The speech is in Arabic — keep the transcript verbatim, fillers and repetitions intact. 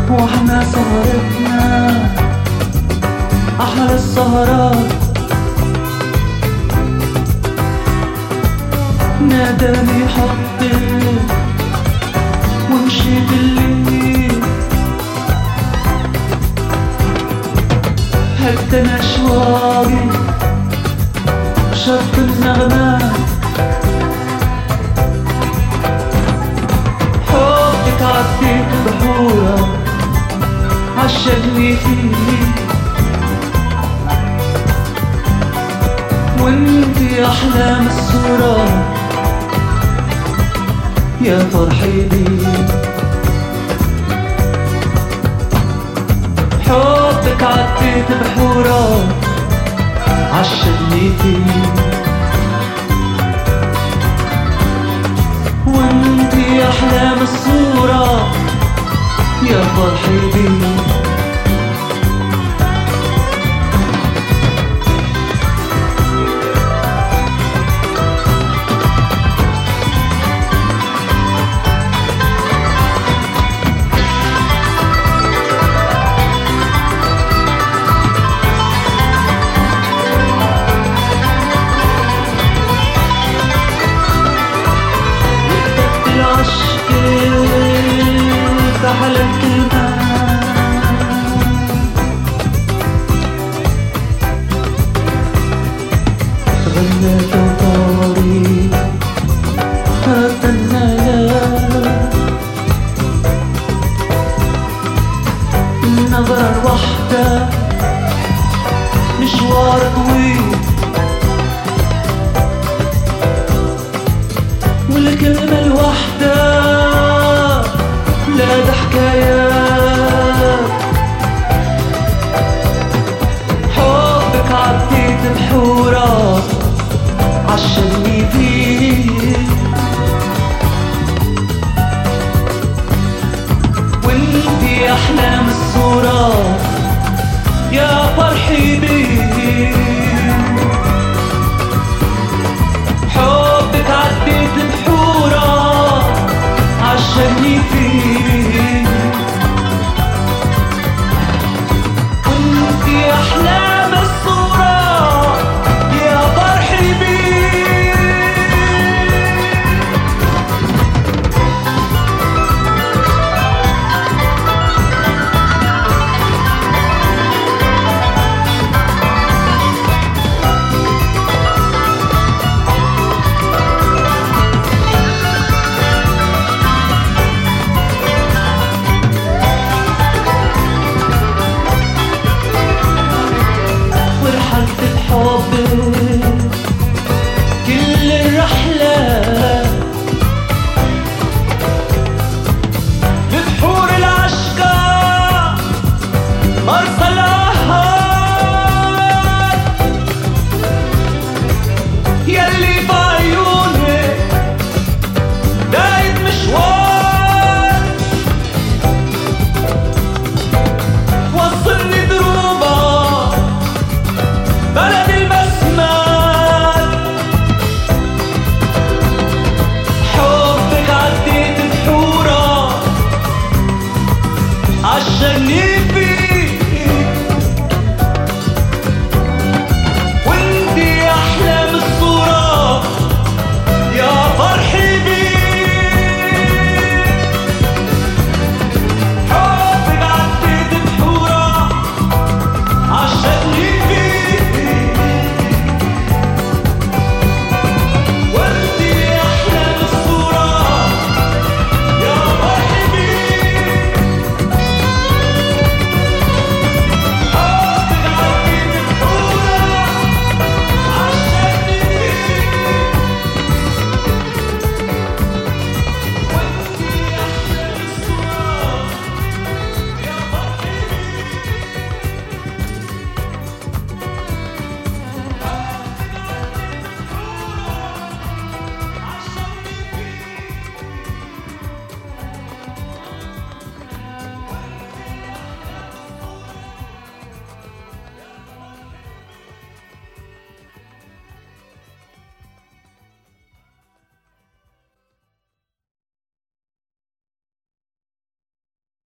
واحنا سهرتنا أحلى السهرات. ناداني حبي ومشي بالليل، هدنا شواقي شط النغمات. حبك عديت بحورة عشقني فيه، وانتي أحلام الصورة يا فرحي بيه. حبك عديت بحورة عشقني فيه، وانتي أحلام الصورة يا فرحي بيه. على الكلمة غنيت وطاري ردنا لك النظرة الوحدة مشوار طويل، والكلمة الوحدة لا ده حكايات. حبك عديت بحورة عشقني فيه، وانتي أحلام الصورة يا فرحي بيه. حبك عديت بحورة عشقني فيه،